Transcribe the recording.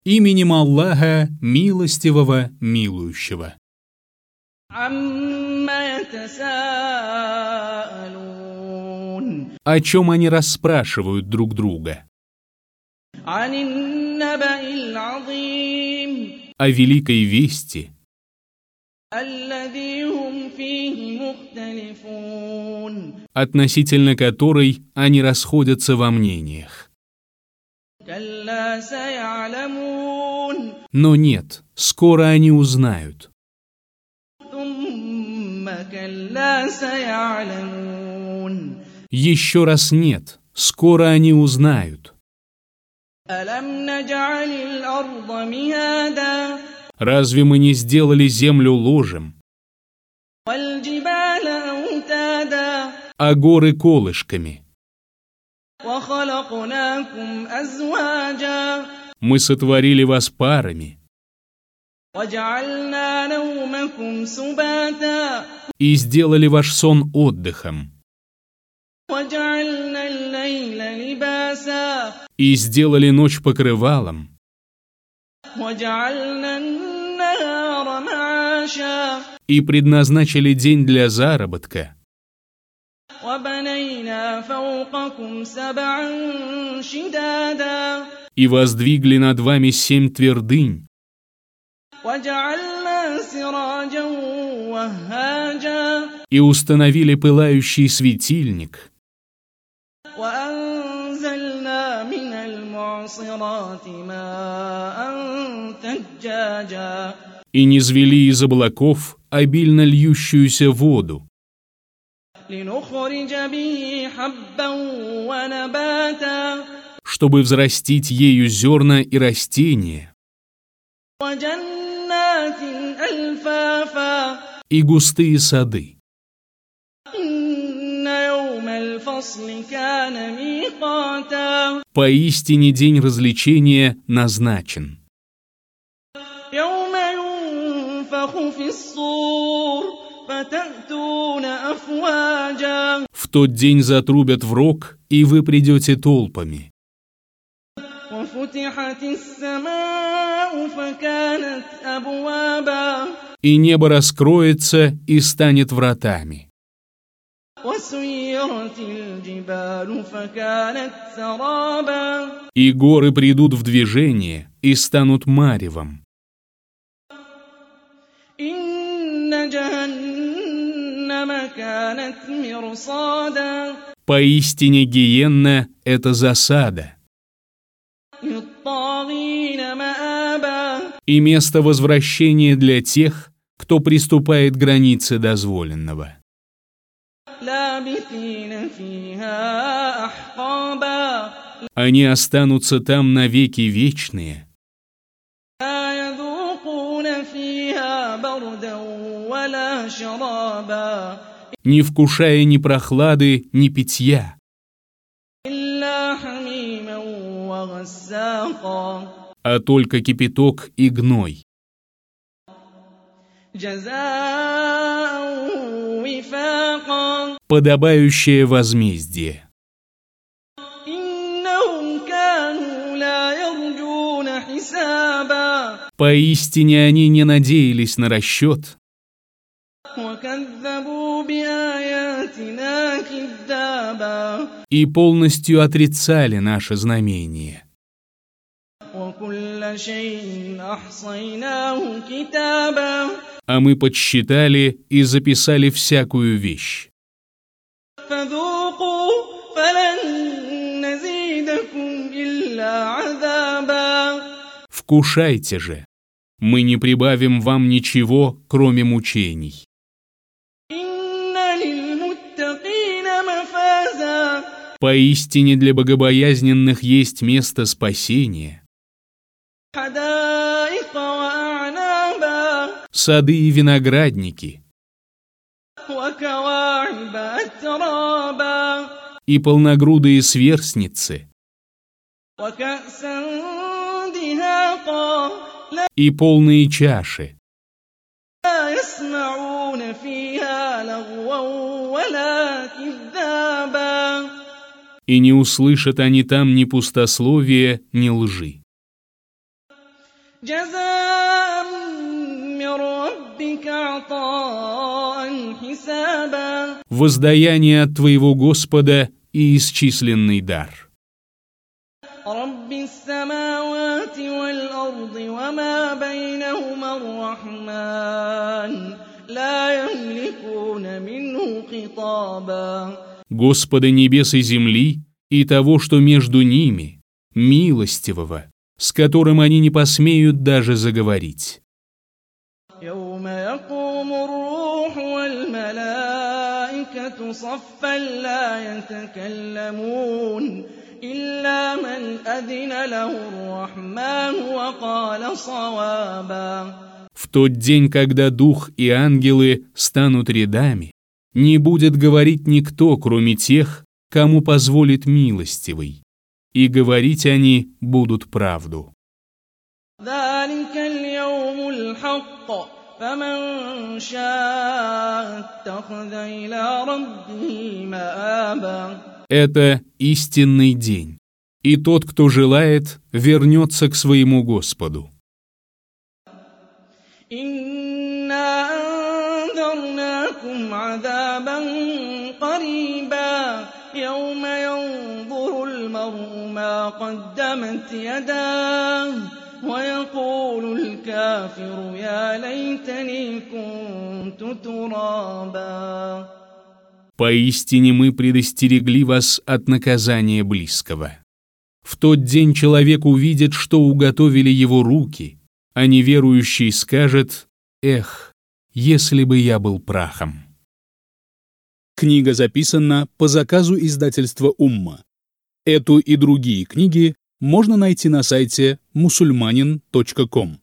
Именем Аллаха, милостивого, милующего. О чем они расспрашивают друг друга? О великой вести, относительно которой они расходятся во мнениях. Но нет, скоро они узнают. Еще раз нет, скоро они узнают. Разве мы не сделали землю ложем, а горы колышками? Мы сотворили вас парами и сделали ваш сон отдыхом, и сделали ночь покрывалом, и предназначили день для заработка, и воздвигли над вами 7 твердынь, и установили пылающий светильник, и низвели из облаков обильно льющуюся воду, чтобы взрастить ею зерна и растения, и густые сады. Поистине день развлечения назначен. В тот день затрубят в рог, и вы придете толпами. И небо раскроется и станет вратами. И горы придут в движение и станут маревом. Поистине гиенна — это засада и место возвращения для тех, кто приступает к границе дозволенного. Они останутся там навеки вечные, не вкушая ни прохлады, ни питья, а только кипяток и гной. Подобающее возмездие. Поистине они не надеялись на расчет и полностью отрицали наше знамение. А мы подсчитали и записали всякую вещь. Вкушайте же, мы не прибавим вам ничего, кроме мучений. Поистине для богобоязненных есть место спасения. Сады и виноградники, и полногрудые сверстницы, и полные чаши. И не услышат они там ни пустословия, ни лжи. جزاء من ربك عطاء حسابا. Воздаяние от твоего Господа и исчисленный дар. رب السماوات والأرض وما بينهما الرحمن لا يملكون منه خطابا. Господа небес и земли и того, что между ними, милостивого, с которым они не посмеют даже заговорить. يوم يقوم الروح والملائكة صفا لا يتكلمون إلا من أذن له الرحمن وقال صوابا. В тот день, когда дух и ангелы станут рядами, не будет говорить никто, кроме тех, кому позволит милостивый, и говорить они будут правду. ذلك اليوم الحق فمن شاء اتخذ إلى ربه مآبا. Это истинный день, и тот, кто желает, вернется к своему Господу. إنا أنذرناكم عذابا قريبا يوم ينظر المرء ما قدمت يداه ويقول الكافر يا ليتني كنت ترابا. Поистине мы предостерегли вас от наказания близкого. В тот день человек увидит, что уготовили его руки, а неверующий скажет: «Эх, если бы я был прахом». Книга записана по заказу издательства «Умма». Эту и другие книги можно найти на сайте musulmanin.com.